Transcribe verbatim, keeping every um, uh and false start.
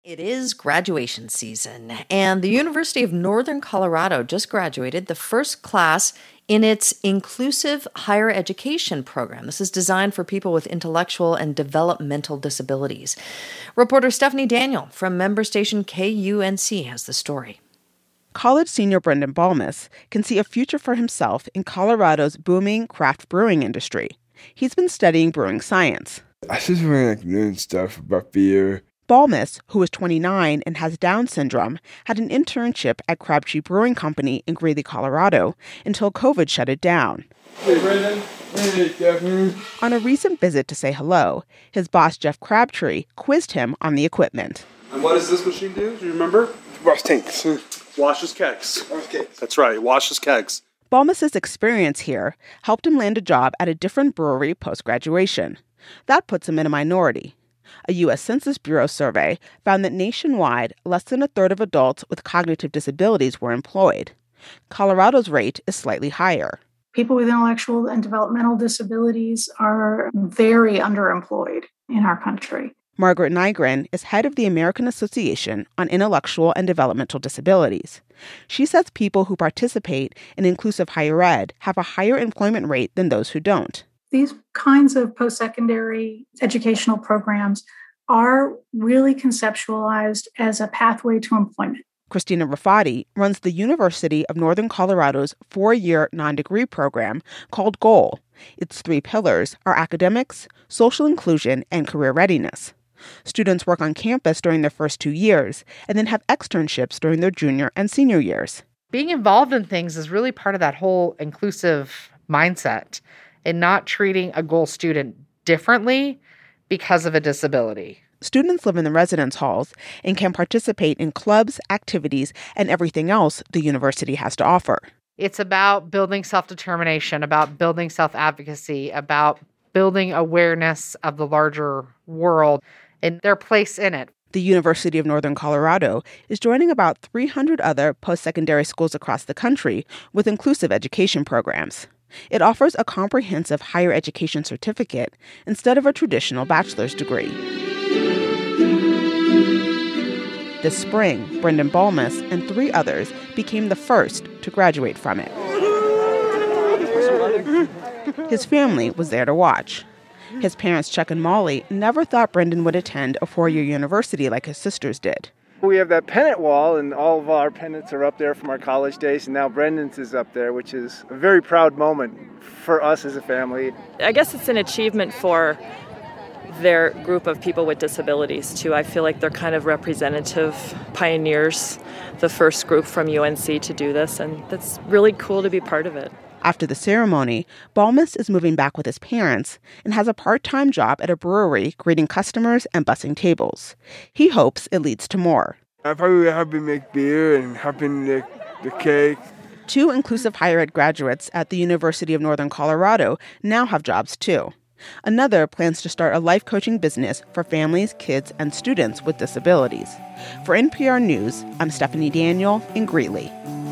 It is graduation season, and the University of Northern Colorado just graduated the first class in its inclusive higher education program. This is designed for people with intellectual and developmental disabilities. Reporter Stephanie Daniel from member station K U N C has the story. College senior Brendan Balmas can see a future for himself in Colorado's booming craft brewing industry. He's been studying brewing science. I just really like learning stuff about beer. Balmas, who is twenty-nine and has Down syndrome, had an internship at Crabtree Brewing Company in Greeley, Colorado, until COVID shut it down. Hey, Brendan. Hey, Stephanie. On a recent visit to say hello, his boss, Jeff Crabtree, quizzed him on the equipment. And what does this machine do? Do you remember? Wash tanks. Washes kegs. Wash kegs. That's right, washes kegs. Balmas' experience here helped him land a job at a different brewery post-graduation. That puts him in a minority. A U S Census Bureau survey found that nationwide, less than a third of adults with cognitive disabilities were employed. Colorado's rate is slightly higher. People with intellectual and developmental disabilities are very underemployed in our country. Margaret Nygren is head of the American Association on Intellectual and Developmental Disabilities. She says people who participate in inclusive higher ed have a higher employment rate than those who don't. These kinds of post-secondary educational programs are really conceptualized as a pathway to employment. Christina Rafati runs the University of Northern Colorado's four-year non-degree program called GOAL. Its three pillars are academics, social inclusion, and career readiness. Students work on campus during their first two years and then have externships during their junior and senior years. Being involved in things is really part of that whole inclusive mindset and not treating a GOAL student differently because of a disability. Students live in the residence halls and can participate in clubs, activities, and everything else the university has to offer. It's about building self-determination, about building self-advocacy, about building awareness of the larger world and their place in it. The University of Northern Colorado is joining about three hundred other post-secondary schools across the country with inclusive education programs. It offers a comprehensive higher education certificate instead of a traditional bachelor's degree. This spring, Brendan Balmas and three others became the first to graduate from it. His family was there to watch. His parents, Chuck and Molly, never thought Brendan would attend a four-year university like his sisters did. We have that pennant wall, and all of our pennants are up there from our college days, and now Brendan's is up there, which is a very proud moment for us as a family. I guess it's an achievement for their group of people with disabilities, too. I feel like they're kind of representative pioneers, the first group from U N C to do this, and that's really cool to be part of it. After the ceremony, Balmas is moving back with his parents and has a part-time job at a brewery greeting customers and bussing tables. He hopes it leads to more. I probably help him make beer and help him make the cake. Two inclusive higher ed graduates at the University of Northern Colorado now have jobs too. Another plans to start a life coaching business for families, kids, and students with disabilities. For N P R News, I'm Stephanie Daniel in Greeley.